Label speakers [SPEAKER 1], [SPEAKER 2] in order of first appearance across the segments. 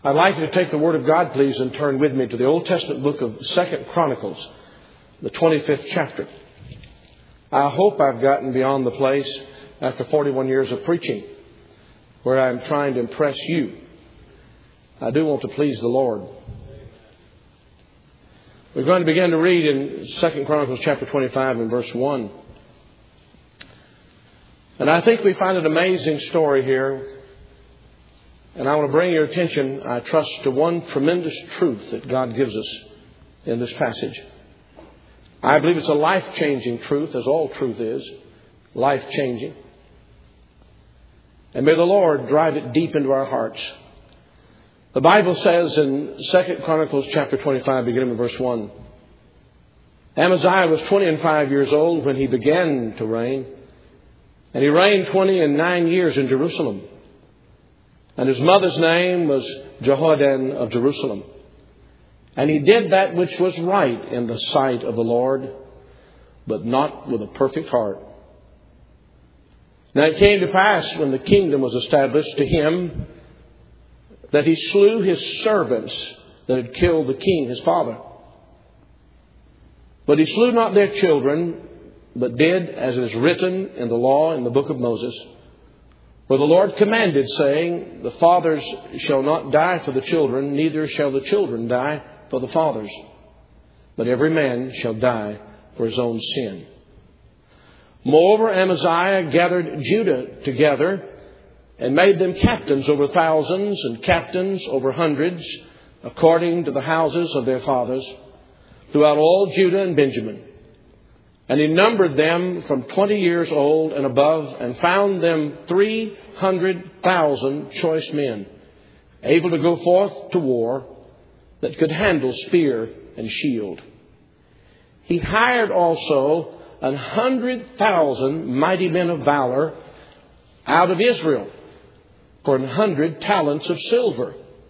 [SPEAKER 1] I'd like you to take the Word of God, please, and turn with me to the Old Testament book of 2 Chronicles, the 25th chapter. I hope I've gotten beyond the place after 41 years of preaching where I'm trying to impress you. I do want to please the Lord. We're going to begin to read in 2 Chronicles chapter 25 and verse 1. And I think we find an amazing story here. And I want to bring your attention, I trust, to one tremendous truth that God gives us in this passage. I believe it's a life-changing truth, as all truth is. Life-changing. And may the Lord drive it deep into our hearts. The Bible says in 2 Chronicles chapter 25, beginning with verse 1, Amaziah was 25 years old when he began to reign. And he reigned 29 years in Jerusalem. And his mother's name was Jehoaddan of Jerusalem. And he did that which was right in the sight of the Lord, but not with a perfect heart. Now it came to pass when the kingdom was established to him that he slew his servants that had killed the king, his father. But he slew not their children, but did as is written in the law in the book of Moses, where the Lord commanded, saying, the fathers shall not die for the children, neither shall the children die for the fathers. But every man shall die for his own sin. Moreover, Amaziah gathered Judah together and made them captains over thousands and captains over hundreds, according to the houses of their fathers, throughout all Judah and Benjamin. And he numbered them from 20 years old and above, and found them 300,000 choice men, able to go forth to war, that could handle spear and shield. He hired also 100,000 mighty men of valor out of Israel for 100 talents of silver.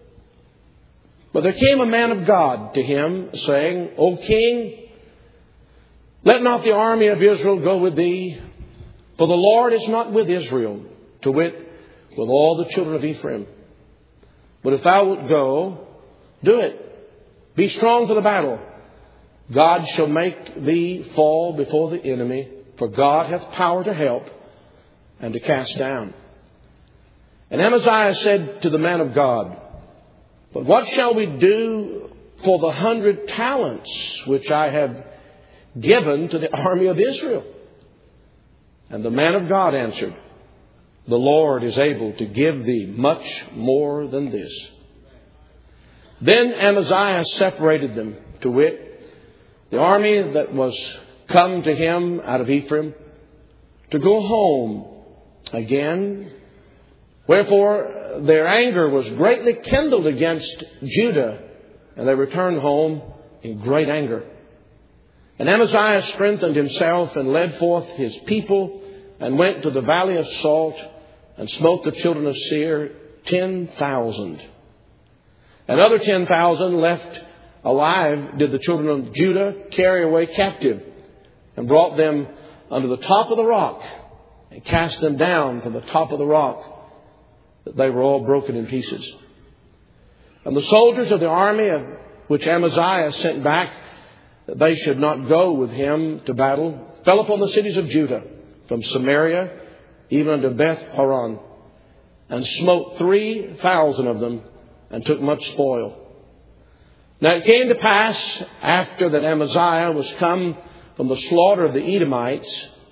[SPEAKER 1] But there came a man of God to him, saying, O king, let not the army of Israel go with thee, for the Lord is not with Israel, to wit, with all the children of Ephraim. But if thou wilt go, do it. Be strong for the battle. God shall make thee fall before the enemy, for God hath power to help and to cast down. And Amaziah said to the man of God, But what shall we do for the 100 talents which I have given to the army of Israel? And the man of God answered, The Lord is able to give thee much more than this. Then Amaziah separated them, to wit, the army that was come to him out of Ephraim, to go home again. Wherefore their anger was greatly kindled against Judah, and they returned home in great anger. And Amaziah strengthened himself and led forth his people and went to the valley of Salt and smote the children of Seir 10,000. And other 10,000 left alive did the children of Judah carry away captive, and brought them unto the top of the rock and cast them down from the top of the rock, that they were all broken in pieces. And the soldiers of the army which Amaziah sent back, that they should not go with him to battle, fell upon the cities of Judah, from Samaria even unto Beth Horon, and smote 3,000 of them, and took much spoil. Now it came to pass, after that Amaziah was come from the slaughter of the Edomites,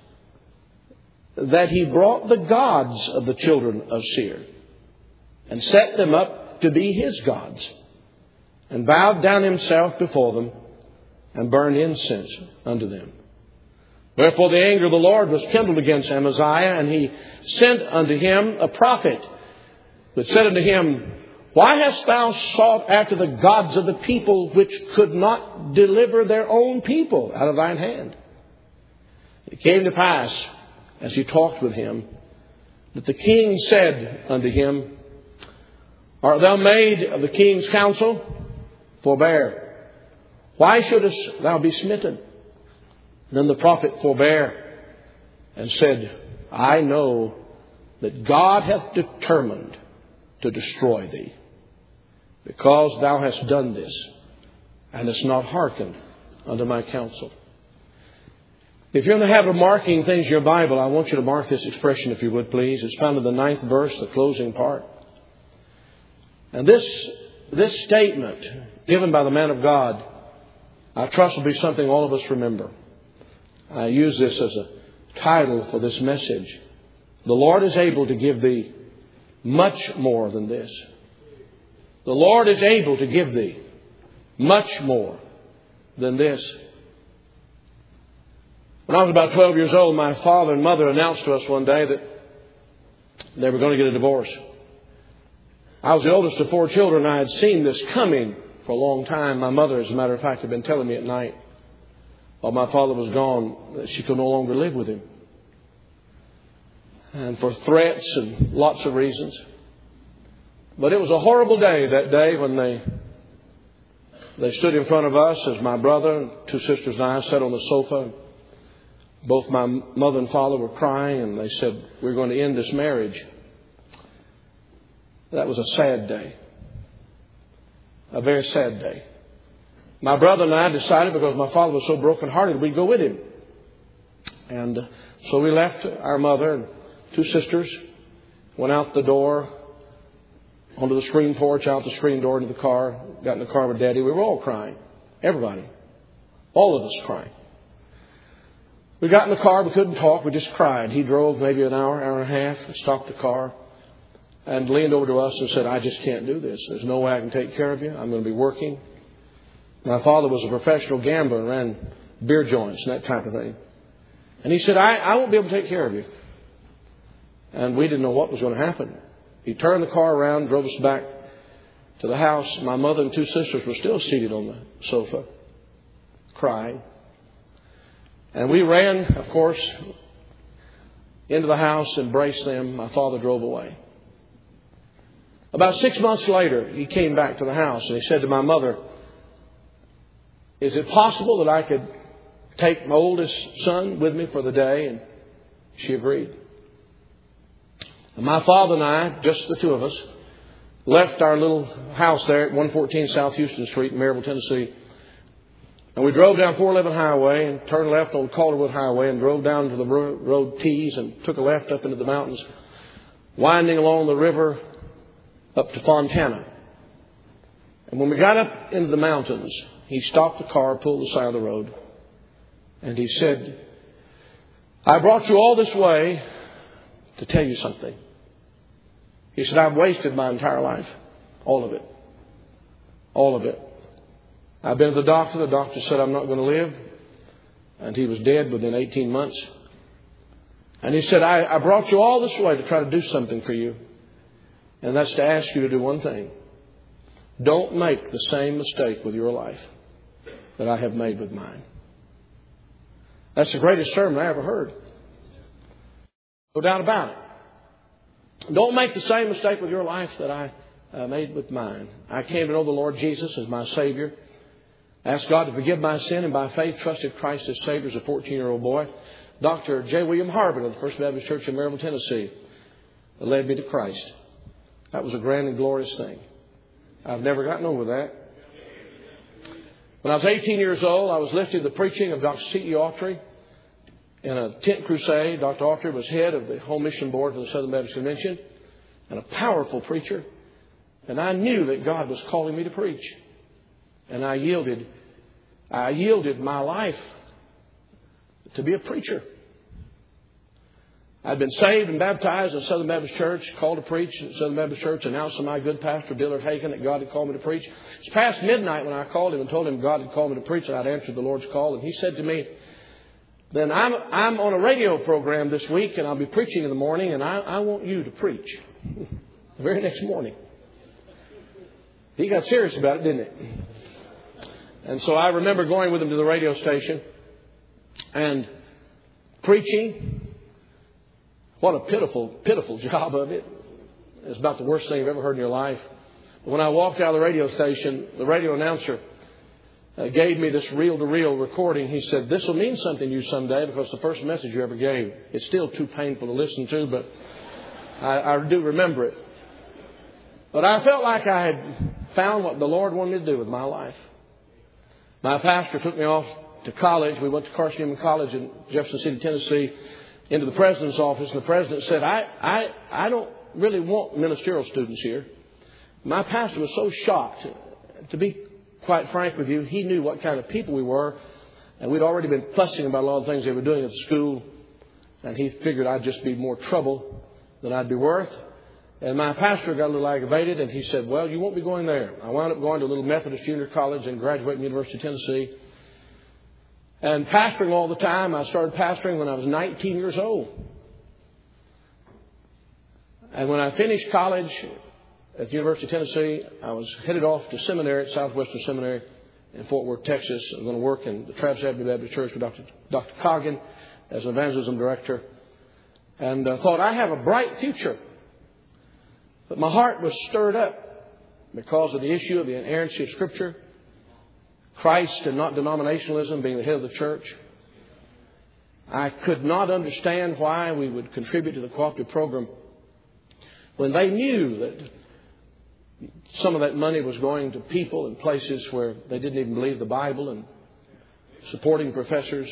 [SPEAKER 1] that he brought the gods of the children of Seir, and set them up to be his gods, and bowed down himself before them, and burned incense unto them. Wherefore the anger of the Lord was kindled against Amaziah, and he sent unto him a prophet, that said unto him, Why hast thou sought after the gods of the people, which could not deliver their own people out of thine hand? It came to pass, as he talked with him, that the king said unto him, Art thou made of the king's counsel? Forbear. Why shouldest thou be smitten? Then the prophet forbare and said, I know that God hath determined to destroy thee. because thou hast done this, and hast not hearkened unto my counsel. If you're in the habit of marking things in your Bible, I want you to mark this expression, if you would, please. It's found in the 9th verse, the closing part. And this statement given by the man of God, I trust will be something all of us remember. I use this as a title for this message. The Lord is able to give thee much more than this. The Lord is able to give thee much more than this. When I was about 12 years old, my father and mother announced to us one day that they were going to get a divorce. I was the oldest of 4 children. I had seen this coming for a long time. My mother, as a matter of fact, had been telling me at night while my father was gone that she could no longer live with him. And for threats and lots of reasons. But it was a horrible day that day when they stood in front of us as my brother and 2 sisters and I sat on the sofa. Both my mother and father were crying, and they said, we're going to end this marriage. That was a sad day. A very sad day. My brother and I decided, because my father was so brokenhearted, we'd go with him. And so we left our mother and 2 sisters, went out the door, onto the screen porch, out the screen door into the car, got in the car with Daddy. We were all crying. Everybody. All of us crying. We got in the car. We couldn't talk. We just cried. He drove maybe an hour, hour and a half, stopped the car, and leaned over to us and said, I just can't do this. There's no way I can take care of you. I'm going to be working. My father was a professional gambler and ran beer joints and that type of thing. And he said, I won't be able to take care of you. And we didn't know what was going to happen. He turned the car around, drove us back to the house. My mother and 2 sisters were still seated on the sofa, crying. And we ran, of course, into the house, embraced them. My father drove away. About 6 months later, he came back to the house and he said to my mother, is it possible that I could take my oldest son with me for the day? And she agreed. And my father and I, just the 2 of us, left our little house there at 114 South Houston Street in Maryville, Tennessee. And we drove down 411 Highway and turned left on Calderwood Highway and drove down to the road Tees and took a left up into the mountains, winding along the river up to Fontana. And when we got up into the mountains, he stopped the car, pulled the side of the road, and he said, I brought you all this way to tell you something. He said, I've wasted my entire life. All of it. All of it. I've been to the doctor. The doctor said I'm not going to live. And he was dead within 18 months. And he said, I brought you all this way to try to do something for you. And that's to ask you to do one thing. Don't make the same mistake with your life that I have made with mine. That's the greatest sermon I ever heard. No doubt about it. Don't make the same mistake with your life that I made with mine. I came to know the Lord Jesus as my Savior. Asked God to forgive my sin, and by faith trusted Christ as Savior as a 14-year-old boy. Dr. J. William Harbin of the First Baptist Church in Maryville, Tennessee, led me to Christ. That was a grand and glorious thing. I've never gotten over that. When I was 18 years old, I was listening to the preaching of Dr. C.E. Autry in a tent crusade. Dr. Autry was head of the Home Mission Board for the Southern Baptist Convention and a powerful preacher. And I knew that God was calling me to preach. And I yielded my life to be a preacher. I'd been saved and baptized in Southern Baptist Church, called to preach at Southern Baptist Church, announced to my good pastor, Dillard Hagen, that God had called me to preach. It's past midnight when I called him and told him God had called me to preach, and I'd answered the Lord's call. And he said to me, then I'm on a radio program this week, and I'll be preaching in the morning, and I want you to preach. The very next morning. He got serious about it, didn't it? And so I remember going with him to the radio station and preaching. What a pitiful, pitiful job of it. It's about the worst thing you've ever heard in your life. When I walked out of the radio station, the radio announcer gave me this reel-to-reel recording. He said, this will mean something to you someday because the first message you ever gave. It's still too painful to listen to, but I do remember it. But I felt like I had found what the Lord wanted me to do with my life. My pastor took me off to college. We went to Carson Newman College in Jefferson City, Tennessee, into the president's office. And the president said, I don't really want ministerial students here. My pastor was so shocked. To be quite frank with you, he knew what kind of people we were. And we'd already been fussing about a lot of things they were doing at the school. And he figured I'd just be more trouble than I'd be worth. And my pastor got a little aggravated, and he said, well, you won't be going there. I wound up going to a little Methodist junior college and graduating from the University of Tennessee. And pastoring all the time. I started pastoring when I was 19 years old. And when I finished college at the University of Tennessee, I was headed off to seminary at Southwestern Seminary in Fort Worth, Texas. I was going to work in the Travis Avenue Baptist Church with Dr. Coggin as an evangelism director. And thought, I have a bright future. But my heart was stirred up because of the issue of the inerrancy of Scripture, Christ and not denominationalism being the head of the church. I could not understand why we would contribute to the cooperative program when they knew that some of that money was going to people in places where they didn't even believe the Bible and supporting professors.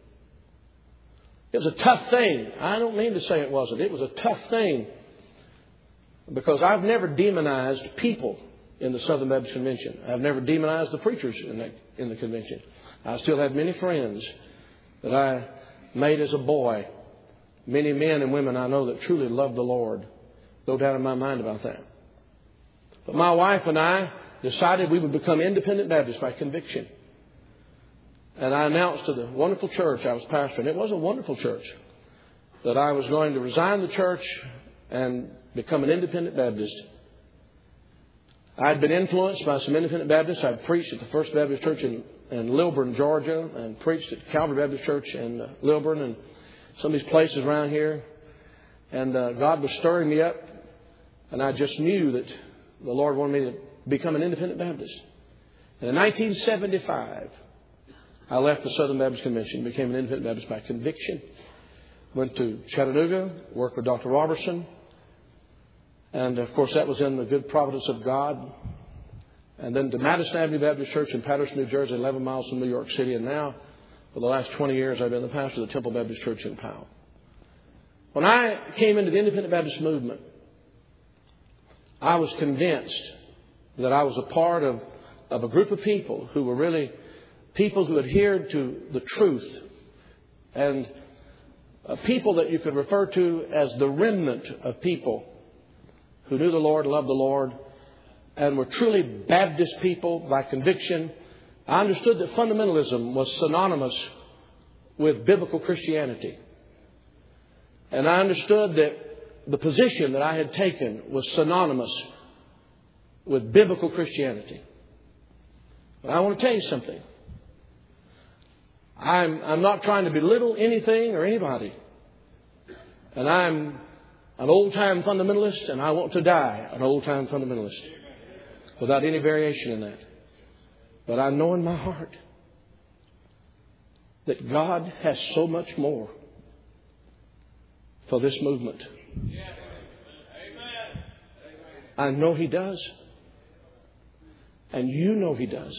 [SPEAKER 1] It was a tough thing. I don't mean to say it wasn't. It was a tough thing. Because I've never demonized people in the Southern Baptist Convention. I've never demonized the preachers in the convention. I still have many friends that I made as a boy. Many men and women I know that truly love the Lord. No doubt in my mind about that. But my wife and I decided we would become independent Baptists by conviction. And I announced to the wonderful church I was pastoring, it was a wonderful church, that I was going to resign the church and become an independent Baptist. I'd been influenced by some independent Baptists. I'd preached at the First Baptist Church in Lilburn, Georgia, and preached at Calvary Baptist Church in Lilburn and some of these places around here. And God was stirring me up, and I just knew that the Lord wanted me to become an independent Baptist. And in 1975, I left the Southern Baptist Convention, became an independent Baptist by conviction. Went to Chattanooga, worked with Dr. Robertson. And, of course, that was in the good providence of God. And then to Madison Avenue Baptist Church in Patterson, New Jersey, 11 miles from New York City. And now, for the last 20 years, I've been the pastor of the Temple Baptist Church in Powell. When I came into the Independent Baptist movement, I was convinced that I was a part of a group of people who were really people who adhered to the truth, and people that you could refer to as the remnant of people who knew the Lord, loved the Lord, and were truly Baptist people by conviction. I understood that fundamentalism was synonymous with biblical Christianity. And I understood that the position that I had taken was synonymous with biblical Christianity. But I want to tell you something. I'm not trying to belittle anything or anybody. And I'm an old-time fundamentalist, and I want to die an old-time fundamentalist without any variation in that. But I know in my heart that God has so much more for this movement. I know He does. And you know He does.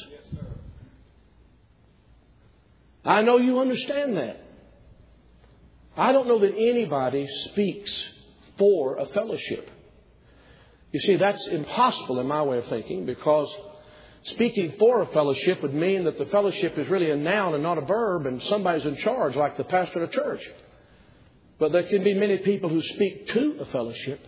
[SPEAKER 1] I know you understand that. I don't know that anybody speaks for a fellowship. You see, that's impossible in my way of thinking, because speaking for a fellowship would mean that the fellowship is really a noun and not a verb, and somebody's in charge, like the pastor of a church. But there can be many people who speak to a fellowship.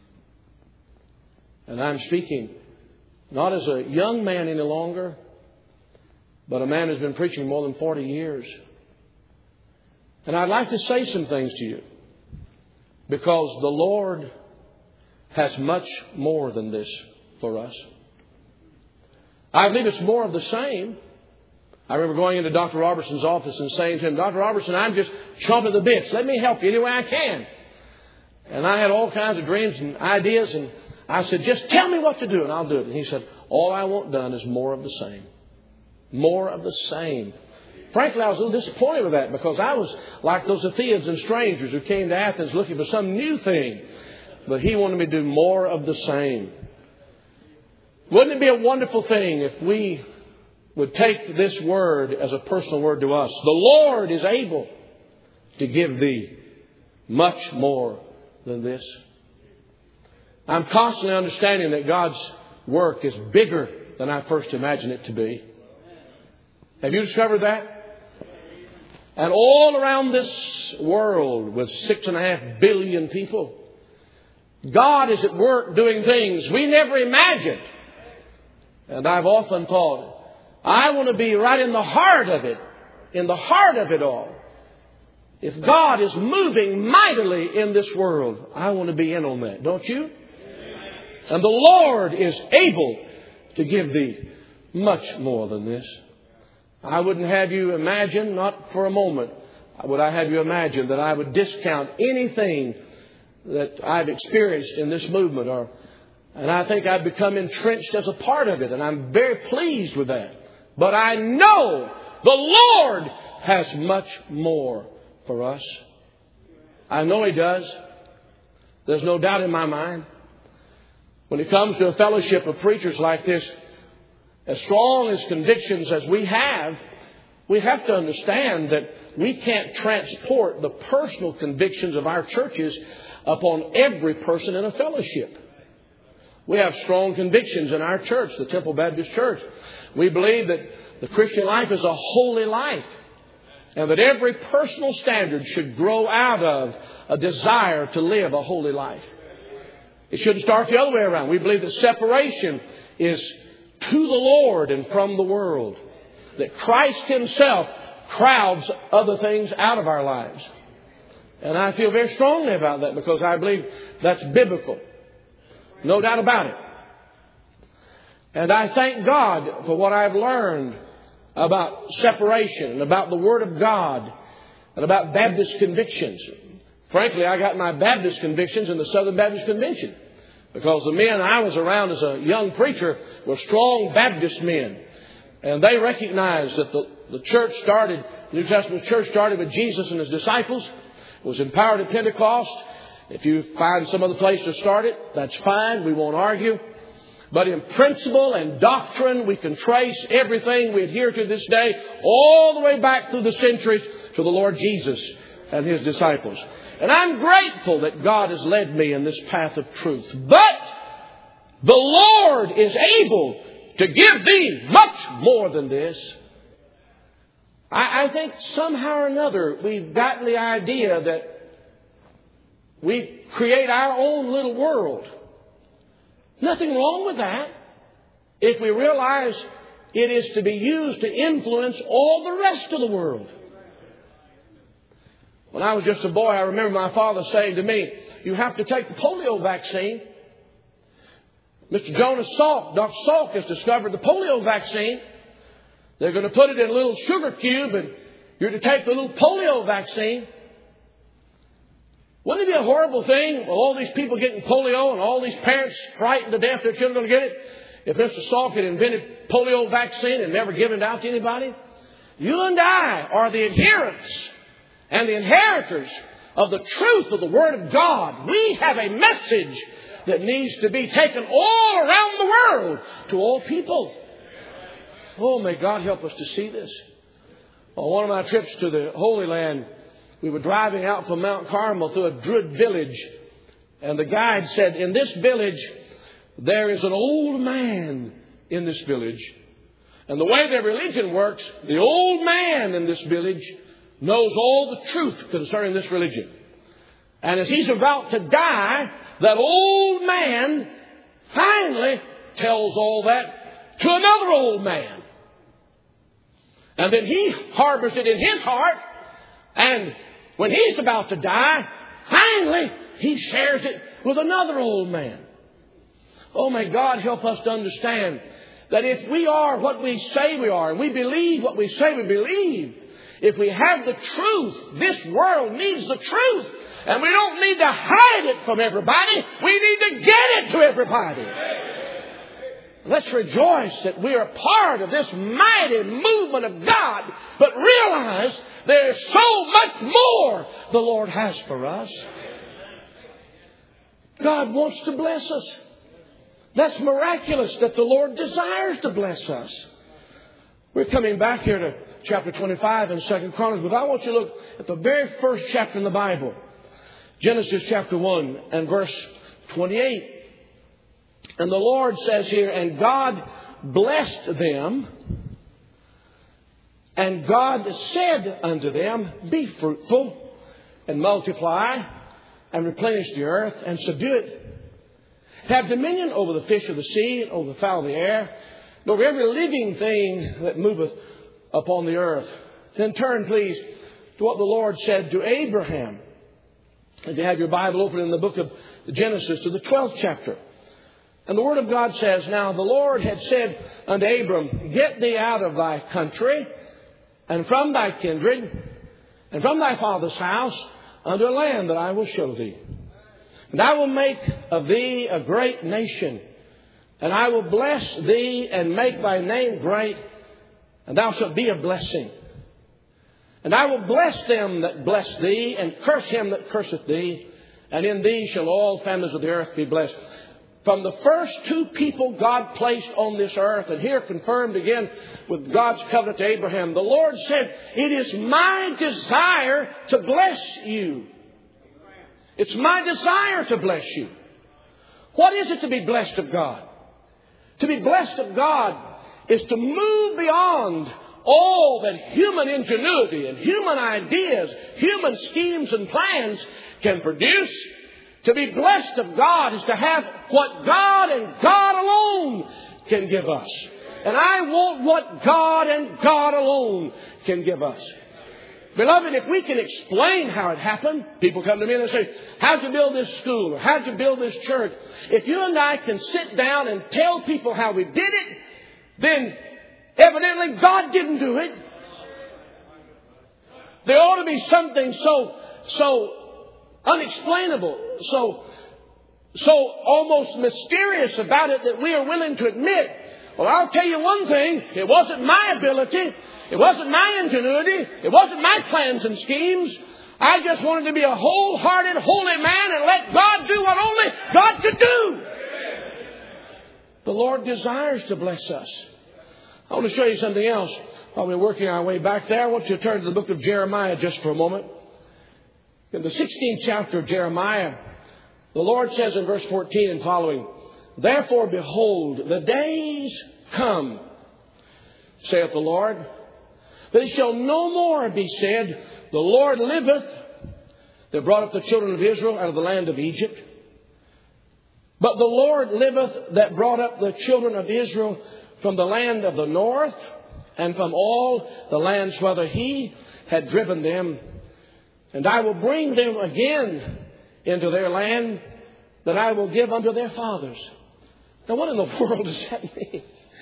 [SPEAKER 1] And I'm speaking not as a young man any longer, but a man who's been preaching more than 40 years. And I'd like to say some things to you, because the Lord has much more than this for us. I believe it's more of the same. I remember going into Dr. Robertson's office and saying to him, Dr. Robertson, I'm just chomping at the bits. Let me help you any way I can. And I had all kinds of dreams and ideas, and I said, just tell me what to do and I'll do it. And he said, all I want done is more of the same. More of the same. Frankly, I was a little disappointed with that, because I was like those Athenians and strangers who came to Athens looking for some new thing. But he wanted me to do more of the same. Wouldn't it be a wonderful thing if we would take this word as a personal word to us? The Lord is able to give thee much more than this. I'm constantly understanding that God's work is bigger than I first imagined it to be. Have you discovered that? And all around this world with 6.5 billion people, God is at work doing things we never imagined. And I've often thought, I want to be right in the heart of it all. If God is moving mightily in this world, I want to be in on that, don't you? And the Lord is able to give thee much more than this. I wouldn't have you imagine, not for a moment, would I have you imagine that I would discount anything that I've experienced in this movement. And I think I've become entrenched as a part of it. And I'm very pleased with that. But I know the Lord has much more for us. I know He does. There's no doubt in my mind. When it comes to a fellowship of preachers like this, as strong as convictions as we have to understand that we can't transport the personal convictions of our churches upon every person in a fellowship. We have strong convictions in our church, the Temple Baptist Church. We believe that the Christian life is a holy life, and that every personal standard should grow out of a desire to live a holy life. It shouldn't start the other way around. We believe that separation is to the Lord and from the world. That Christ Himself crowds other things out of our lives. And I feel very strongly about that because I believe that's biblical. No doubt about it. And I thank God for what I've learned about separation and about the Word of God and about Baptist convictions. Frankly, I got my Baptist convictions in the Southern Baptist Convention because the men I was around as a young preacher were strong Baptist men. And they recognized that the church started, the New Testament church started with Jesus and His disciples. It was empowered at Pentecost. If you find some other place to start it, that's fine. We won't argue. But in principle and doctrine, we can trace everything we adhere to this day all the way back through the centuries to the Lord Jesus and His disciples. And I'm grateful that God has led me in this path of truth. But the Lord is able to give thee much more than this. I think somehow or another we've gotten the idea that we create our own little world. Nothing wrong with that if we realize it is to be used to influence all the rest of the world. When I was just a boy, I remember my father saying to me, you have to take the polio vaccine. Mr. Jonas Salk, Dr. Salk has discovered the polio vaccine. They're going to put it in a little sugar cube and you're to take the little polio vaccine. Wouldn't it be a horrible thing with all these people getting polio and all these parents frightened to death their children are going to get it? If Mr. Salk had invented polio vaccine and never given it out to anybody? You and I are the adherents and the inheritors of the truth of the Word of God. We have a message that needs to be taken all around the world to all people. Oh, may God help us to see this. On one of my trips to the Holy Land, we were driving out from Mount Carmel through a Druid village. And the guide said, in this village, there is an old man in this village. And the way their religion works, the old man in this village knows all the truth concerning this religion. And as he's about to die, that old man finally tells all that to another old man. And then he harbors it in his heart. And when he's about to die, finally he shares it with another old man. Oh, may God help us to understand that if we are what we say we are, and we believe what we say we believe, if we have the truth, this world needs the truth. And we don't need to hide it from everybody. We need to get it to everybody. Let's rejoice that we are part of this mighty movement of God, but realize there's so much more the Lord has for us. God wants to bless us. That's miraculous that the Lord desires to bless us. We're coming back here to chapter 25 in 2 Chronicles, but I want you to look at the very first chapter in the Bible. Genesis chapter 1 and verse 28. And the Lord says here, and God blessed them, and God said unto them, be fruitful and multiply and replenish the earth and subdue it. Have dominion over the fish of the sea and over the fowl of the air and over every living thing that moveth upon the earth. Then turn, please, to what the Lord said to Abraham. If you have your Bible open in the book of Genesis to the 12th chapter. And the Word of God says, now the Lord had said unto Abram, get thee out of thy country and from thy kindred and from thy father's house unto a land that I will show thee. And I will make of thee a great nation, and I will bless thee and make thy name great, and thou shalt be a blessing. And I will bless them that bless thee, and curse him that curseth thee, and in thee shall all families of the earth be blessed. From the first two people God placed on this earth, and here confirmed again with God's covenant to Abraham, the Lord said, it is my desire to bless you. It's my desire to bless you. What is it to be blessed of God? To be blessed of God is to move beyond all that human ingenuity and human ideas, human schemes and plans can produce. To be blessed of God is to have what God and God alone can give us. And I want what God and God alone can give us. Beloved, if we can explain how it happened, people come to me and they say, how'd you build this school? Or how'd you build this church? If you and I can sit down and tell people how we did it, then evidently God didn't do it. There ought to be something so unexplainable, so almost mysterious about it that we are willing to admit, well, I'll tell you one thing, it wasn't my ability. It wasn't my ingenuity. It wasn't my plans and schemes. I just wanted to be a wholehearted, holy man and let God do what only God could do. The Lord desires to bless us. I want to show you something else. While we're working our way back there, I want you to turn to the book of Jeremiah just for a moment. In the 16th chapter of Jeremiah, the Lord says in verse 14 and following, therefore, behold, the days come, saith the Lord, that it shall no more be said, the Lord liveth, that brought up the children of Israel out of the land of Egypt. But the Lord liveth, that brought up the children of Israel from the land of the north, and from all the lands whither he had driven them. And I will bring them again into their land, that I will give unto their fathers. Now, what in the world does that mean?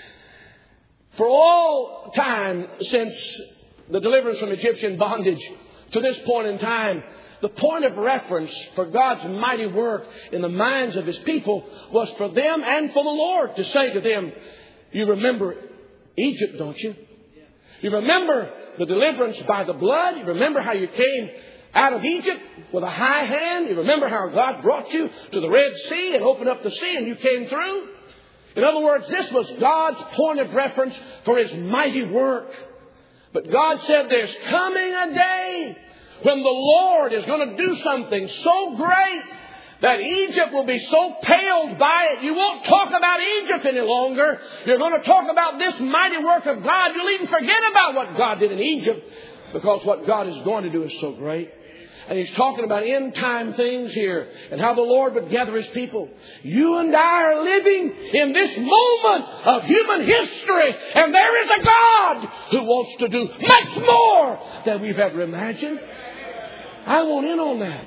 [SPEAKER 1] For all time since the deliverance from Egyptian bondage to this point in time, the point of reference for God's mighty work in the minds of His people was for them and for the Lord to say to them, you remember Egypt, don't you? You remember the deliverance by the blood? You remember how you came out of Egypt with a high hand? You remember how God brought you to the Red Sea and opened up the sea and you came through? In other words, this was God's point of reference for His mighty work. But God said there's coming a day when the Lord is going to do something so great that Egypt will be so paled by it. You won't talk about Egypt any longer. You're going to talk about this mighty work of God. You'll even forget about what God did in Egypt, because what God is going to do is so great. And He's talking about end time things here and how the Lord would gather His people. You and I are living in this moment of human history. And there is a God who wants to do much more than we've ever imagined. I want in on that.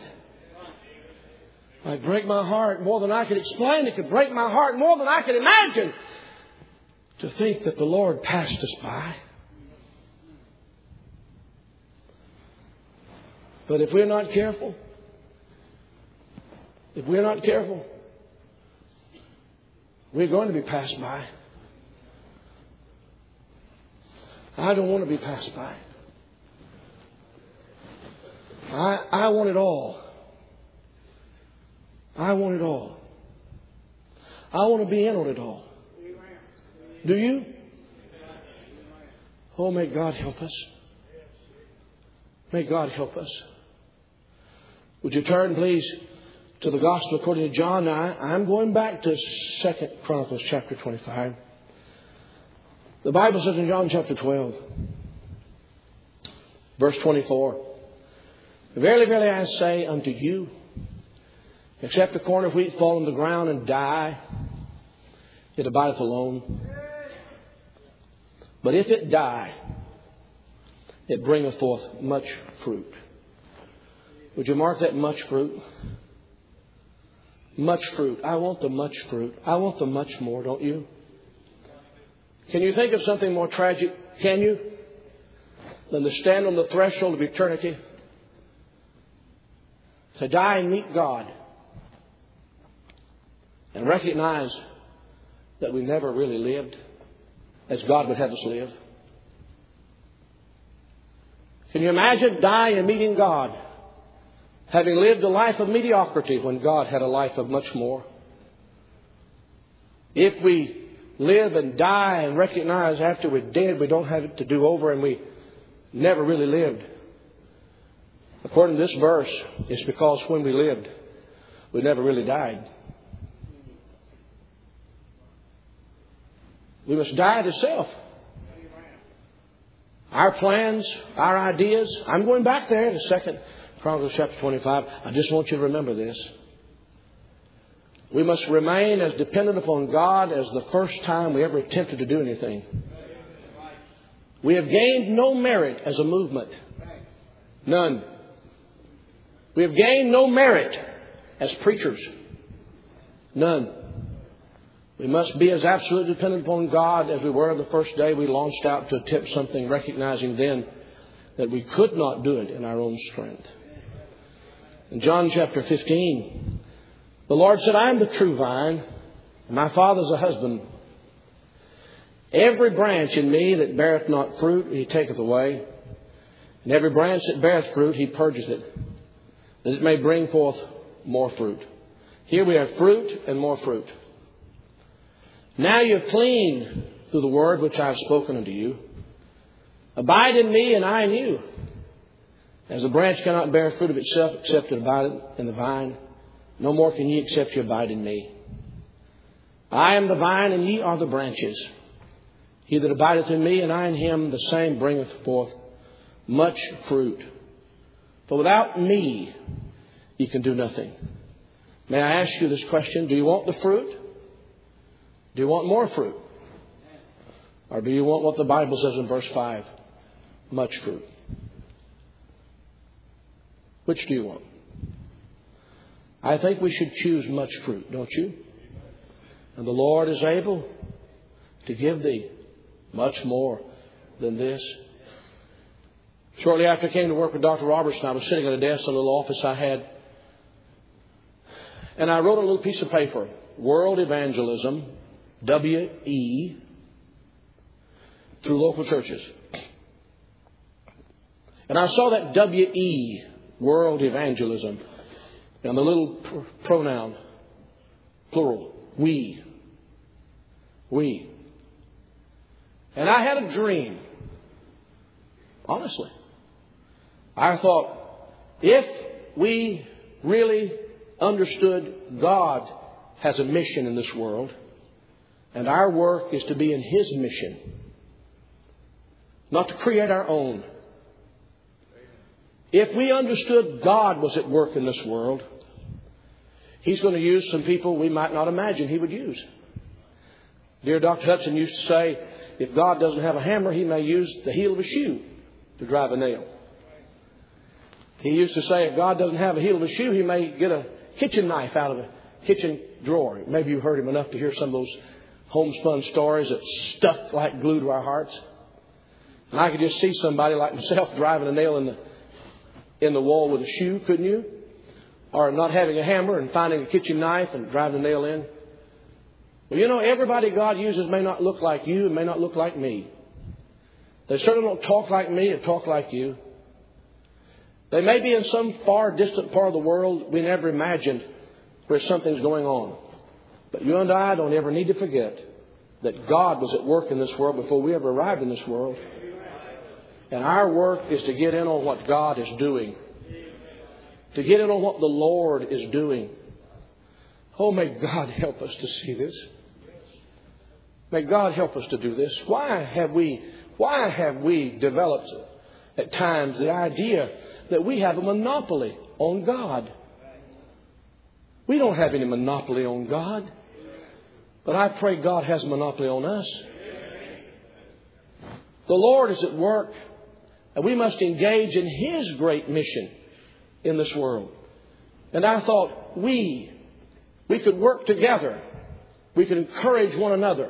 [SPEAKER 1] It might break my heart more than I could explain. It could break my heart more than I could imagine to think that the Lord passed us by. But if we're not careful, we're going to be passed by. I don't want to be passed by. I want it all. I want it all. I want to be in on it all. Do you? Oh, may God help us. May God help us. Would you turn, please, to the Gospel according to John? Now, I'm going back to 2 Chronicles chapter 25. The Bible says in John chapter 12, verse 24, Verily, verily, I say unto you, except the corn of wheat fall on the ground and die, it abideth alone. But if it die, it bringeth forth much fruit. Would you mark that much fruit? Much fruit. I want the much fruit. I want the much more, don't you? Can you think of something more tragic, can you, than to stand on the threshold of eternity, to die and meet God, and recognize that we never really lived as God would have us live? Can you imagine dying and meeting God, having lived a life of mediocrity when God had a life of much more? If we live and die and recognize after we're dead we don't have it to do over and we never really lived, according to this verse, it's because when we lived, we never really died. We must die to self. Our plans, our ideas. I'm going back there to 2 Chronicles chapter 25. I just want you to remember this. We must remain as dependent upon God as the first time we ever attempted to do anything. We have gained no merit as a movement. None. We have gained no merit as preachers. None. We must be as absolutely dependent upon God as we were the first day we launched out to attempt something, recognizing then that we could not do it in our own strength. In John chapter 15, the Lord said, I am the true vine, and my Father is a husbandman. Every branch in me that beareth not fruit, He taketh away. And every branch that beareth fruit, He purgeth it, that it may bring forth more fruit. Here we have fruit and more fruit. Now you have clean through the word which I have spoken unto you. Abide in me and I in you. As a branch cannot bear fruit of itself except it abide in the vine, no more can ye except you abide in me. I am the vine and ye are the branches. He that abideth in me and I in him, the same bringeth forth much fruit. For without me ye can do nothing. May I ask you this question? Do you want the fruit? Do you want more fruit? Or do you want what the Bible says in verse 5? Much fruit. Which do you want? I think we should choose much fruit, don't you? And the Lord is able to give thee much more than this. Shortly after I came to work with Dr. Robertson, I was sitting at a desk in a little office I had. And I wrote a little piece of paper, World Evangelism, W-E, through local churches. And I saw that W-E, World Evangelism, and the little pronoun, plural, we. We. And I had a dream. Honestly. I thought, if we really understood God has a mission in this world, and our work is to be in His mission, not to create our own. If we understood God was at work in this world, He's going to use some people we might not imagine He would use. Dear Dr. Hudson used to say, if God doesn't have a hammer, He may use the heel of a shoe to drive a nail. He used to say, if God doesn't have a heel of a shoe, He may get a kitchen knife out of a kitchen drawer. Maybe you've heard Him enough to hear some of those homespun stories that stuck like glue to our hearts. And I could just see somebody like myself driving a nail in the wall with a shoe, couldn't you? Or not having a hammer and finding a kitchen knife and driving a nail in. Well, you know, everybody God uses may not look like you and may not look like me. They certainly don't talk like me or talk like you. They may be in some far distant part of the world we never imagined where something's going on. But you and I don't ever need to forget that God was at work in this world before we ever arrived in this world. And our work is to get in on what God is doing. To get in on what the Lord is doing. Oh, may God help us to see this. May God help us to do this. Why have we developed at times the idea that we have a monopoly on God? We don't have any monopoly on God. But I pray God has a monopoly on us. The Lord is at work, and we must engage in His great mission in this world. And I thought we could work together. We could encourage one another.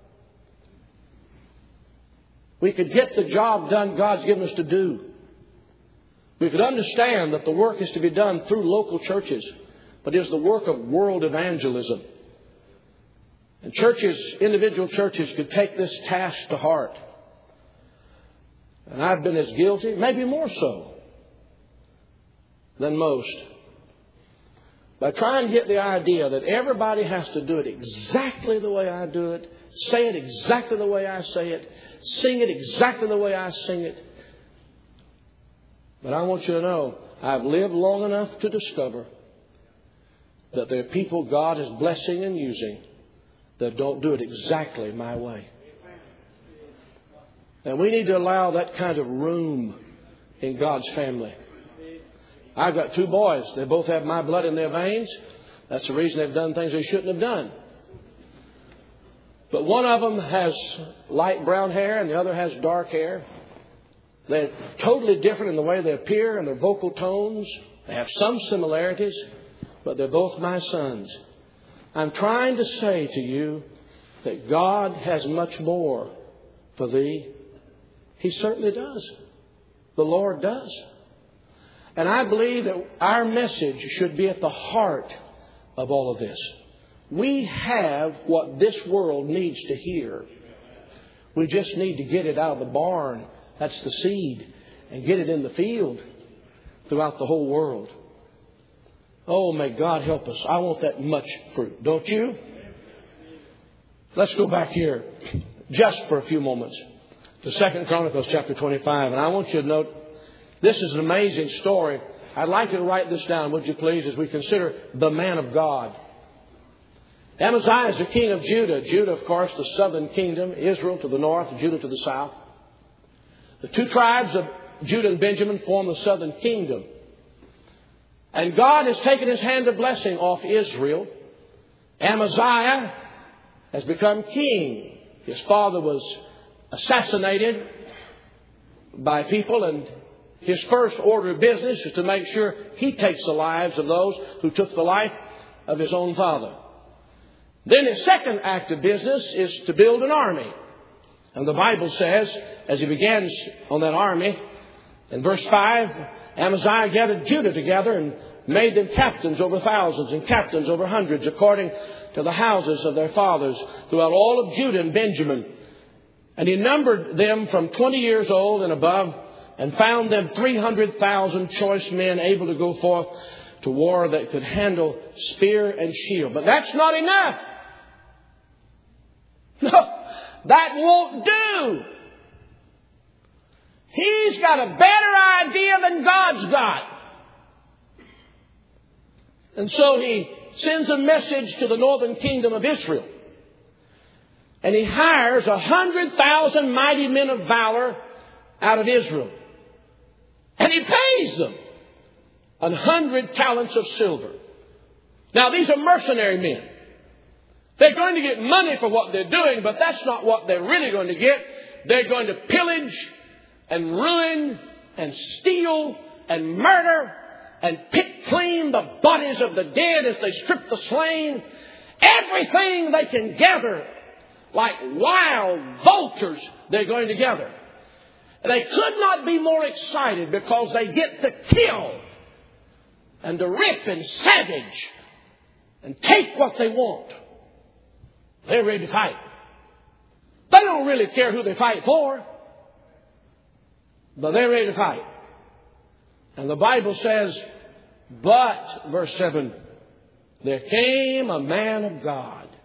[SPEAKER 1] We could get the job done God's given us to do. We could understand that the work is to be done through local churches, but it is the work of world evangelism. And churches, individual churches, could take this task to heart. And I've been as guilty, maybe more so, than most, by trying to get the idea that everybody has to do it exactly the way I do it, say it exactly the way I say it, sing it exactly the way I sing it. But I want you to know, I've lived long enough to discover that there are people God is blessing and using that don't do it exactly my way. And we need to allow that kind of room in God's family. I've got 2 boys. They both have my blood in their veins. That's the reason they've done things they shouldn't have done. But one of them has light brown hair and the other has dark hair. They're totally different in the way they appear and their vocal tones. They have some similarities, but they're both my sons. I'm trying to say to you that God has much more for thee. He certainly does. The Lord does. And I believe that our message should be at the heart of all of this. We have what this world needs to hear. We just need to get it out of the barn. That's the seed. And get it in the field throughout the whole world. Oh, may God help us. I want that much fruit. Don't you? Let's go back here just for a few moments to 2 Chronicles chapter 25. And I want you to note, this is an amazing story. I'd like you to write this down, would you please, as we consider the man of God. Amaziah is the king of Judah. Judah, of course, the southern kingdom. Israel to the north, Judah to the south. The 2 tribes of Judah and Benjamin form the southern kingdom. And God has taken His hand of blessing off Israel. Amaziah has become king. His father was assassinated by people, and his first order of business is to make sure he takes the lives of those who took the life of his own father. Then his second act of business is to build an army. And the Bible says, as he begins on that army, in verse 5, Amaziah gathered Judah together and made them captains over thousands and captains over hundreds, according to the houses of their fathers, throughout all of Judah and Benjamin. And he numbered them from 20 years old and above, and found them 300,000 choice men able to go forth to war that could handle spear and shield. But that's not enough. No, that won't do. He's got a better idea than God's got. And so he sends a message to the northern kingdom of Israel. And he hires 100,000 mighty men of valor out of Israel. And he pays them 100 talents of silver. Now, these are mercenary men. They're going to get money for what they're doing, but that's not what they're really going to get. They're going to pillage and ruin and steal and murder and pick clean the bodies of the dead as they strip the slain. Everything they can gather, like wild vultures, they're going to gather. They could not be more excited because they get to kill and to rip and savage and take what they want. They're ready to fight. They don't really care who they fight for, but they're ready to fight. And the Bible says, but, verse 7, there came a man of God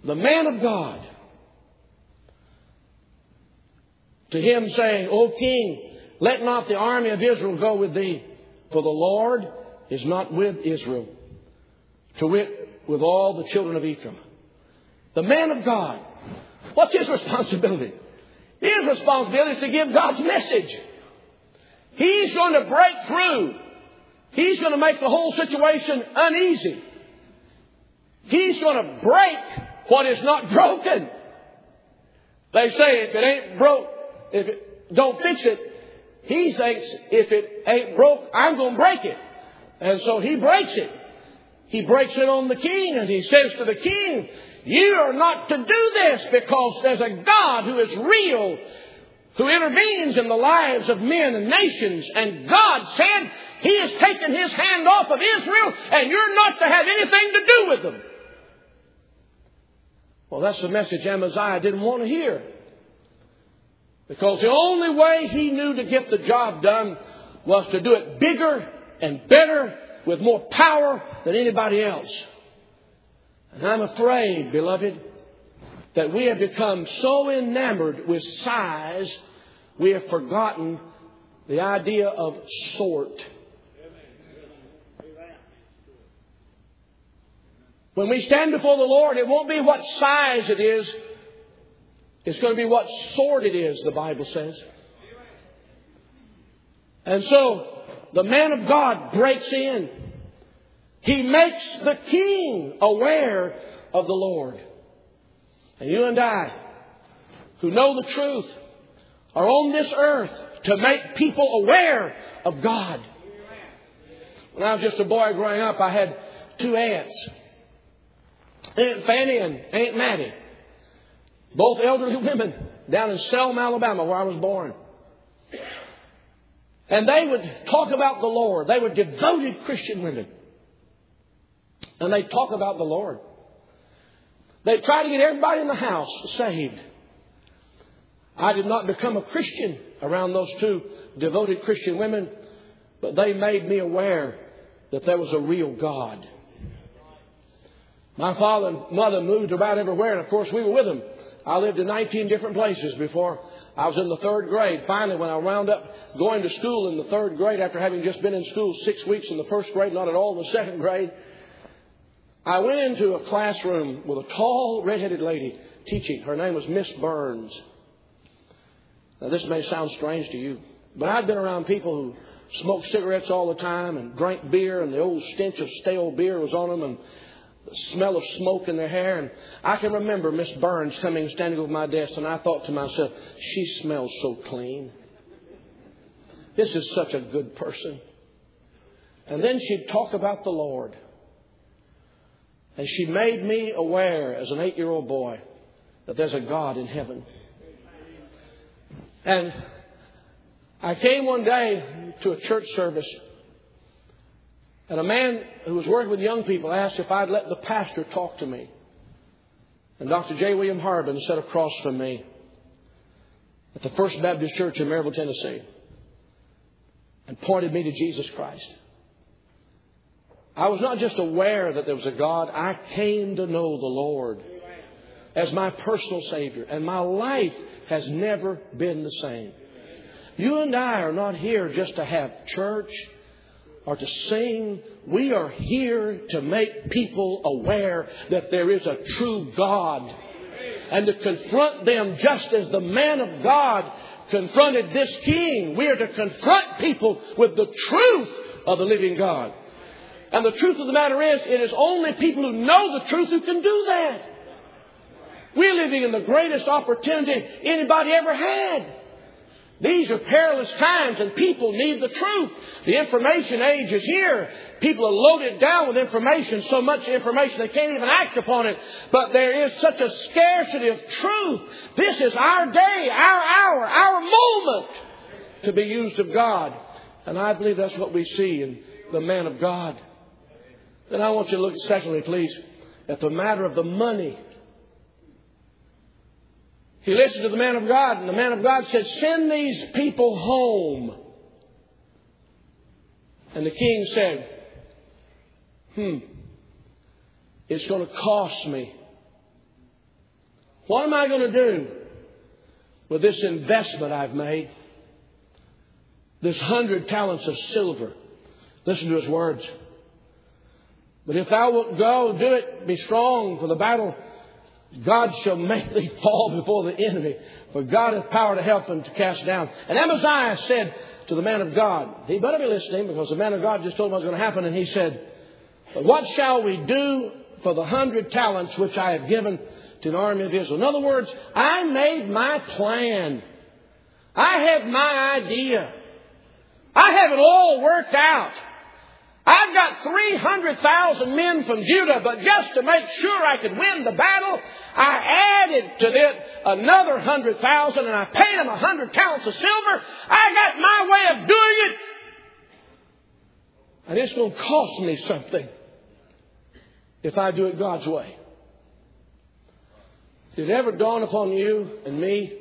[SPEAKER 1] the man of God, to him saying, O king, let not the army of Israel go with thee, for the Lord is not with Israel, to wit, with all the children of Ephraim. The man of God, what's his responsibility? His responsibility is to give God's message. He's going to break through. He's going to make the whole situation uneasy. He's going to break what is not broken. They say if it ain't broke, if it don't fix it. He thinks if it ain't broke, I'm going to break it. And so he breaks it. He breaks it on the king, and he says to the king, you are not to do this because there's a God who is real, who intervenes in the lives of men and nations. And God said He has taken His hand off of Israel, and you're not to have anything to do with them. Well, that's the message Amaziah didn't want to hear. Because the only way he knew to get the job done was to do it bigger and better with more power than anybody else. And I'm afraid, beloved, that we have become so enamored with size, we have forgotten the idea of sort. When we stand before the Lord, it won't be what size it is. It's going to be what sort it is, the Bible says. And so, the man of God breaks in. He makes the king aware of the Lord. And you and I, who know the truth, are on this earth to make people aware of God. When I was just a boy growing up, I had two aunts, Aunt Fanny and Aunt Mattie. Both elderly women down in Selma, Alabama, where I was born. And they would talk about the Lord. They were devoted Christian women. And they'd talk about the Lord. They'd try to get everybody in the house saved. I did not become a Christian around those two devoted Christian women, but they made me aware that there was a real God. My father and mother moved about everywhere, and of course we were with them. I lived in 19 different places before I was in the third grade. Finally, when I wound up going to school in the third grade, after having just been in school 6 weeks in the first grade, not at all in the second grade, I went into a classroom with a tall, red-headed lady teaching. Her name was Miss Burns. Now, this may sound strange to you, but I'd been around people who smoked cigarettes all the time and drank beer, and the old stench of stale beer was on them, and the smell of smoke in their hair. And I can remember Miss Burns coming and standing over my desk, and I thought to myself, she smells so clean. This is such a good person. And then she'd talk about the Lord. And she made me aware as an 8-year-old boy that there's a God in heaven. And I came one day to a church service, and a man who was working with young people asked if I'd let the pastor talk to me. And Dr. J. William Harbin sat across from me at the First Baptist Church in Maryville, Tennessee, and pointed me to Jesus Christ. I was not just aware that there was a God. I came to know the Lord as my personal Savior. And my life has never been the same. You and I are not here just to have church or to sing. We are here to make people aware that there is a true God. And to confront them just as the man of God confronted this king. We are to confront people with the truth of the living God. And the truth of the matter is, it is only people who know the truth who can do that. We're living in the greatest opportunity anybody ever had. These are perilous times, and people need the truth. The information age is here. People are loaded down with information, so much information they can't even act upon it. But there is such a scarcity of truth. This is our day, our hour, our moment to be used of God. And I believe that's what we see in the man of God. Then I want you to look, secondly, please, at the matter of the money. He listened to the man of God, and the man of God said, send these people home. And the king said, it's going to cost me What am I going to do with this investment I've made? This 100 talents of silver. Listen to his words. But if thou wilt go, do it, be strong for the battle. God shall make thee fall before the enemy. For God hath power to help and to cast down. And Amaziah said to the man of God, he better be listening because the man of God just told him what was going to happen. And he said, but what shall we do for the 100 talents which I have given to the army of Israel? In other words, I made my plan. I have my idea. I have it all worked out. I've got 300,000 men from Judah, but just to make sure I could win the battle, I added to it another 100,000 and I paid them 100 talents of silver. I got my way of doing it. And it's going to cost me something if I do it God's way. Did it ever dawn upon you and me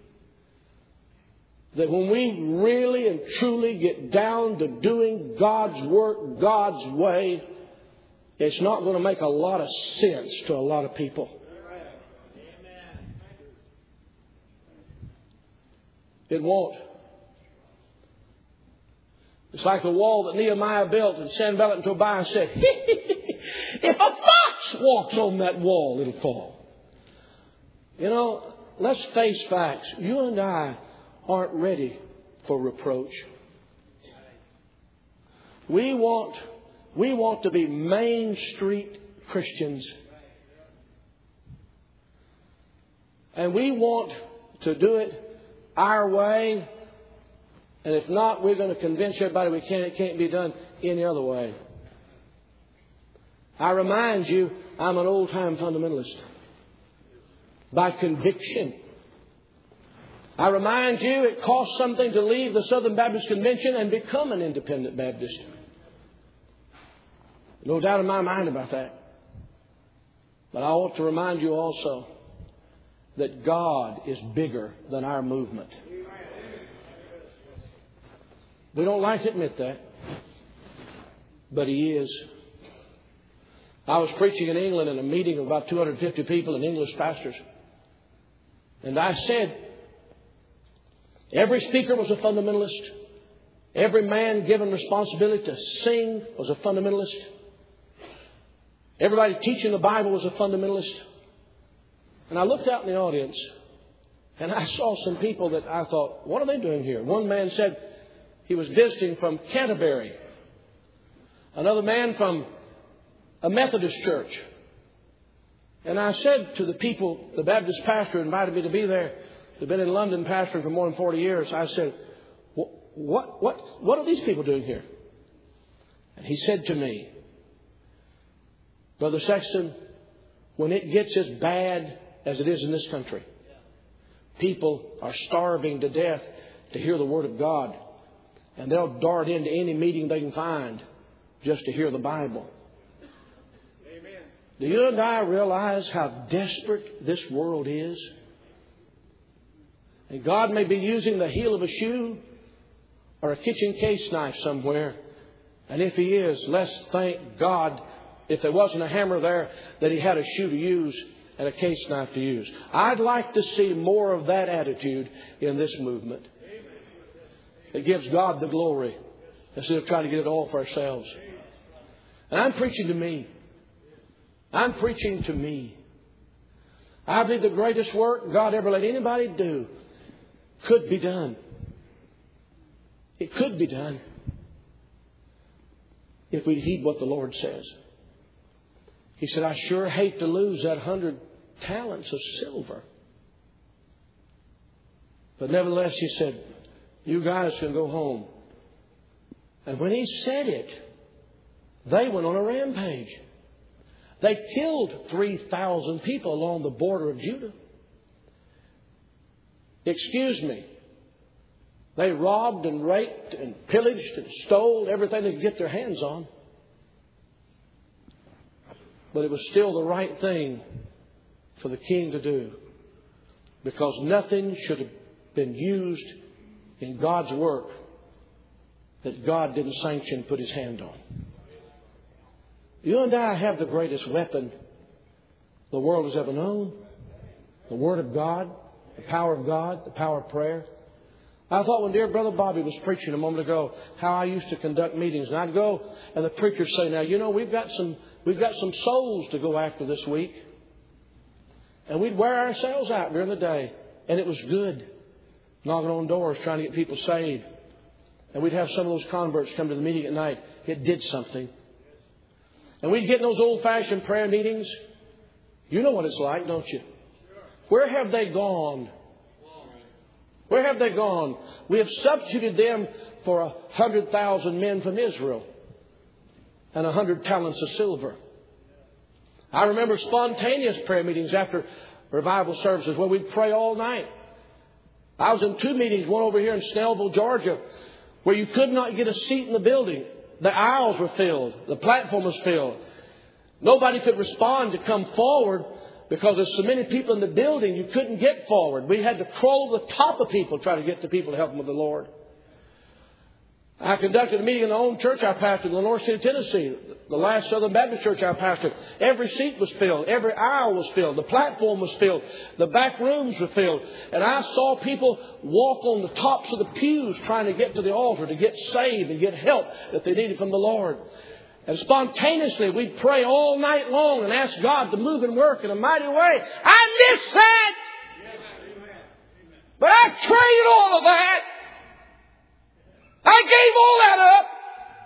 [SPEAKER 1] that when we really and truly get down to doing God's work God's way, it's not going to make a lot of sense to a lot of people? It won't. It's like the wall that Nehemiah built, and Sanballat and Tobiah said, if a fox walks on that wall, it'll fall. You know, let's face facts. You and I aren't ready for reproach. We want to be Main Street Christians. And we want to do it our way. And if not, we're going to convince everybody it can't be done any other way. I remind you, I'm an old-time fundamentalist. By conviction. I remind you, it costs something to leave the Southern Baptist Convention and become an independent Baptist. No doubt in my mind about that. But I want to remind you also that God is bigger than our movement. We don't like to admit that, but He is. I was preaching in England in a meeting of about 250 people and English pastors. And I said, every speaker was a fundamentalist. Every man given responsibility to sing was a fundamentalist. Everybody teaching the Bible was a fundamentalist. And I looked out in the audience and I saw some people that I thought, what are they doing here? One man said he was visiting from Canterbury. Another man from a Methodist church. And I said to the people, the Baptist pastor invited me to be there. They've been in London pastoring for more than 40 years. I said, what are these people doing here? And he said to me, Brother Sexton, when it gets as bad as it is in this country, people are starving to death to hear the Word of God. And they'll dart into any meeting they can find just to hear the Bible. Amen. Do you and I realize how desperate this world is? And God may be using the heel of a shoe or a kitchen case knife somewhere. And if He is, let's thank God, if there wasn't a hammer there, that He had a shoe to use and a case knife to use. I'd like to see more of that attitude in this movement. It gives God the glory instead of trying to get it all for ourselves. And I'm preaching to me. I'm preaching to me. I believe the greatest work God ever let anybody do could be done. It could be done if we heed what the Lord says. He said, I sure hate to lose that 100 talents of silver. But nevertheless, He said, you guys can go home. And when He said it, they went on a rampage. They killed 3,000 people along the border of Judah. Excuse me. They robbed and raped and pillaged and stole everything they could get their hands on. But it was still the right thing for the king to do. Because nothing should have been used in God's work that God didn't sanction and put His hand on. You and I have the greatest weapon the world has ever known. the Word of God, the power of God, the power of prayer. I thought when dear Brother Bobby was preaching a moment ago how I used to conduct meetings. And I'd go and the preacher would say, now, you know, we've got some souls to go after this week. And we'd wear ourselves out during the day. And it was good. Knocking on doors, trying to get people saved. And we'd have some of those converts come to the meeting at night. It did something. And we'd get in those old-fashioned prayer meetings. You know what it's like, don't you? Where have they gone? Where have they gone? We have substituted them for 100,000 men from Israel and 100 talents of silver. I remember spontaneous prayer meetings after revival services where we'd pray all night. I was in 2 meetings, one over here in Snellville, Georgia, where you could not get a seat in the building. The aisles were filled. The platform was filled. Nobody could respond to come forward because there's so many people in the building, you couldn't get forward. We had to crawl the top of people, try to get the people to help them with the Lord. I conducted a meeting in the own church I pastored in Lenore City, Tennessee. The last Southern Baptist church I pastored. Every seat was filled. Every aisle was filled. The platform was filled. The back rooms were filled. And I saw people walk on the tops of the pews trying to get to the altar, to get saved and get help that they needed from the Lord. And spontaneously, we'd pray all night long and ask God to move and work in a mighty way. I miss that. But I traded all of that. I gave all that up.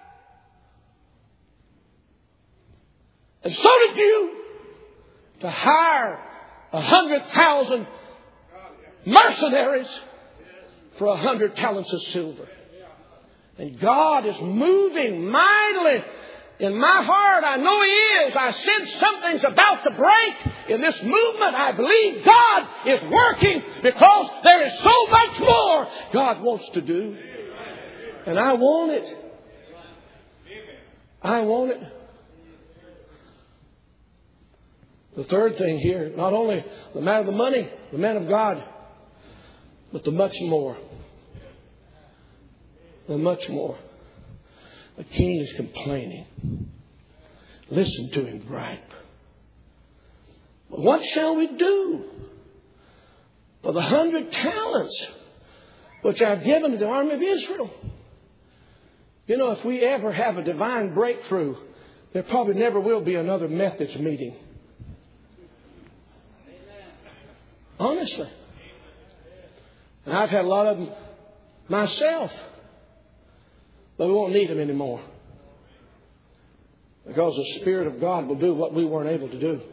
[SPEAKER 1] And so did you. To hire 100,000 mercenaries for 100 talents of silver. And God is moving mightily in my heart. I know He is. I sense something's about to break in this movement. I believe God is working because there is so much more God wants to do. And I want it. I want it. The third thing here, not only the man of the money, the man of God, but the much more. The much more. The king is complaining. Listen to him gripe. What shall we do for the 100 talents which I've given to the army of Israel? You know, if we ever have a divine breakthrough, there probably never will be another Methodist meeting. Honestly. And I've had a lot of them myself. But we won't need them anymore. Because the Spirit of God will do what we weren't able to do.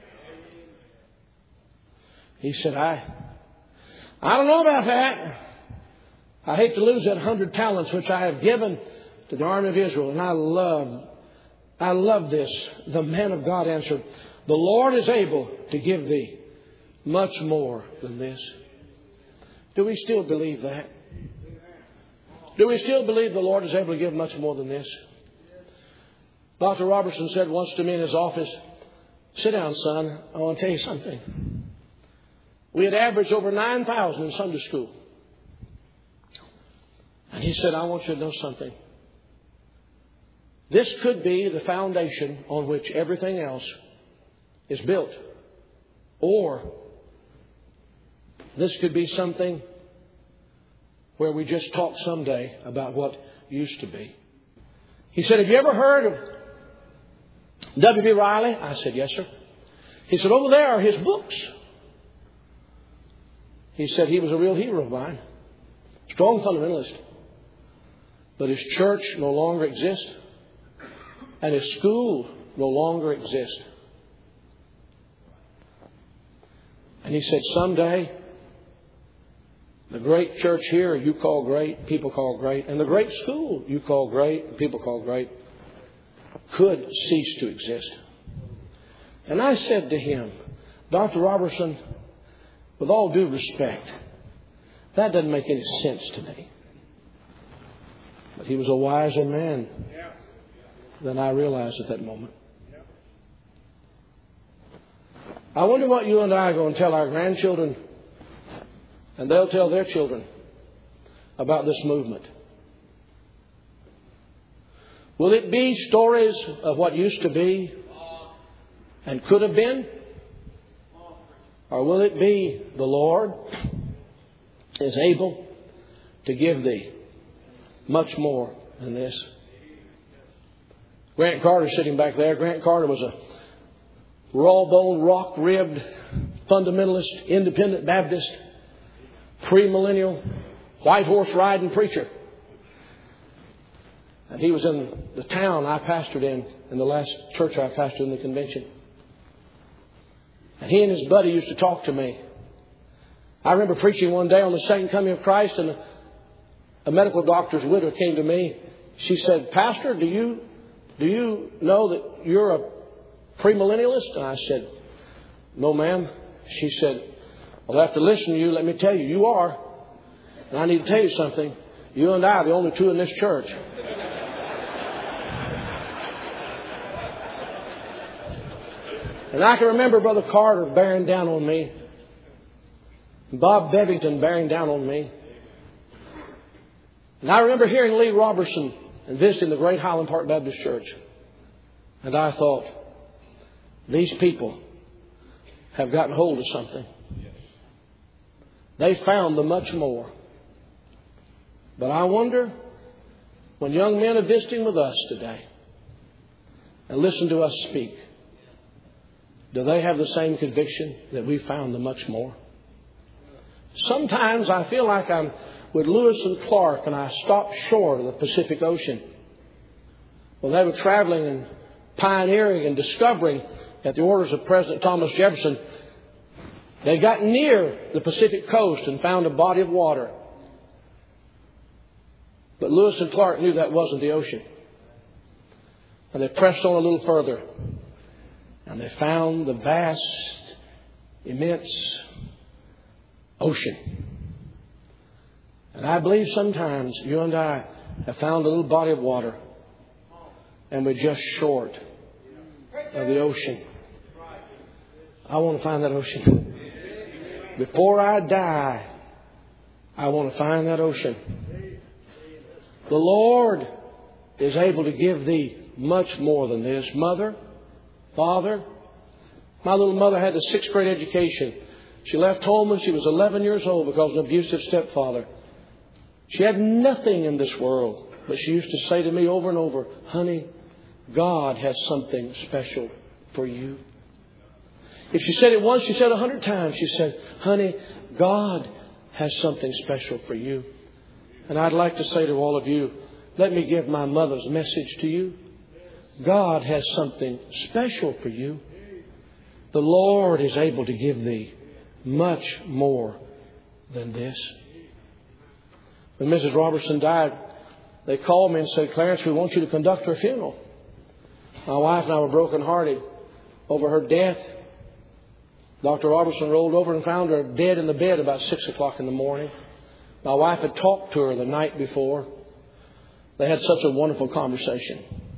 [SPEAKER 1] He said, I don't know about that. I hate to lose that 100 talents which I have given to the army of Israel. And I love this. The man of God answered, the Lord is able to give thee much more than this. Do we still believe that? Do we still believe the Lord is able to give much more than this? Dr. Robertson said once to me in his office, sit down, son. I want to tell you something. We had averaged over 9,000 in Sunday school. And he said, I want you to know something. This could be the foundation on which everything else is built. Or this could be something where we just talk someday about what used to be. He said, have you ever heard of W.B. Riley? I said, yes, sir. He said, over there are his books. He said he was a real hero of mine. Strong fundamentalist. But his church no longer exists. And his school no longer exists. And he said, someday, the great church here you call great, people call great, and the great school you call great, people call great, could cease to exist. And I said to him, Dr. Robertson, with all due respect, that doesn't make any sense to me. But he was a wiser man than I realized at that moment. I wonder what you and I are going to tell our grandchildren, and they'll tell their children about this movement. Will it be stories of what used to be and could have been? Or will it be the Lord is able to give thee much more than this? Grant Carter sitting back there. Grant Carter was a raw-boned, rock-ribbed, fundamentalist, independent Baptist, premillennial, white horse riding preacher. And he was in the town I pastored in the last church I pastored in the convention. And he and his buddy used to talk to me. I remember preaching one day on the second coming of Christ, and a medical doctor's widow came to me. She said, "Pastor, do you know that you're a premillennialist?" And I said, "No, ma'am." She said, "Well, after listening to you, let me tell you, you are. And I need to tell you something. You and I are the only two in this church." And I can remember Brother Carter bearing down on me, Bob Bevington bearing down on me. And I remember hearing Lee Robertson and visiting the great Highland Park Baptist Church. And I thought, these people have gotten hold of something. They found the much more. But I wonder, when young men are visiting with us today and listen to us speak, do they have the same conviction that we found the much more? Sometimes I feel like I'm with Lewis and Clark and I stopped short of the Pacific Ocean. When they were traveling and pioneering and discovering at the orders of President Thomas Jefferson, they got near the Pacific coast and found a body of water. But Lewis and Clark knew that wasn't the ocean. And they pressed on a little further. And they found the vast, immense ocean. And I believe sometimes you and I have found a little body of water. And we're just short of the ocean. I want to find that ocean. Before I die, I want to find that ocean. The Lord is able to give thee much more than this. Mother, father, my little mother had a 6th grade education. She left home when she was 11 years old because of an abusive stepfather. She had nothing in this world, but she used to say to me over and over, "Honey, God has something special for you." If she said it once, she said 100 times. She said, "Honey, God has something special for you." And I'd like to say to all of you, let me give my mother's message to you. God has something special for you. The Lord is able to give thee much more than this. When Mrs. Robertson died, they called me and said, "Clarence, we want you to conduct her funeral." My wife and I were brokenhearted over her death. Dr. Robertson rolled over and found her dead in the bed about 6 o'clock in the morning. My wife had talked to her the night before. They had such a wonderful conversation.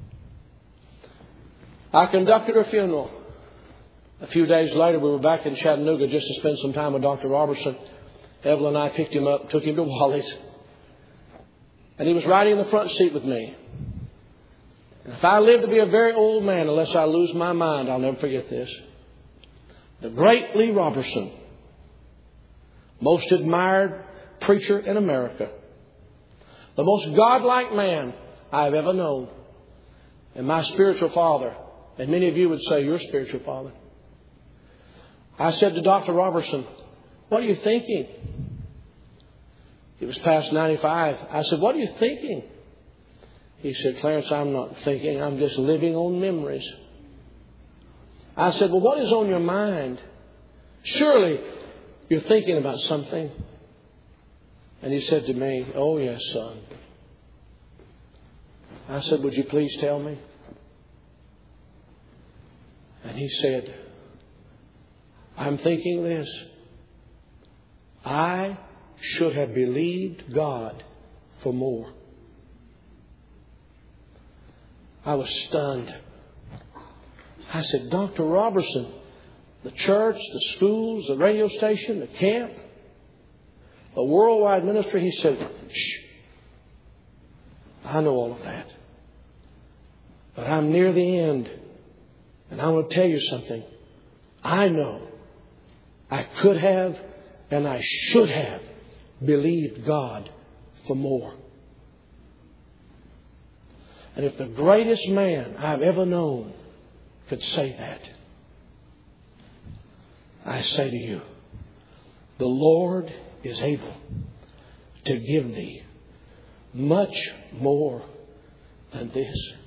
[SPEAKER 1] I conducted her funeral. A few days later, we were back in Chattanooga just to spend some time with Dr. Robertson. Evelyn and I picked him up, took him to Wally's. And he was riding in the front seat with me. And if I live to be a very old man, unless I lose my mind, I'll never forget this. The great Lee Robertson, most admired preacher in America, the most godlike man I've ever known, and my spiritual father, and many of you would say your spiritual father. I said to Dr. Robertson, "What are you thinking?" He was past 95. I said, "What are you thinking?" He said, "Clarence, I'm not thinking. I'm just living on memories." I said, "Well, what is on your mind? Surely you're thinking about something." And he said to me, "Oh, yes, son." I said, "Would you please tell me?" And he said, "I'm thinking this. I should have believed God for more." I was stunned. I said, "Dr. Robertson, the church, the schools, the radio station, the camp, the worldwide ministry," he said, "Shh, I know all of that. But I'm near the end. And I want to tell you something. I know I could have and I should have believed God for more. And if the greatest man I've ever known could say that, I say to you, the Lord is able to give thee much more than this.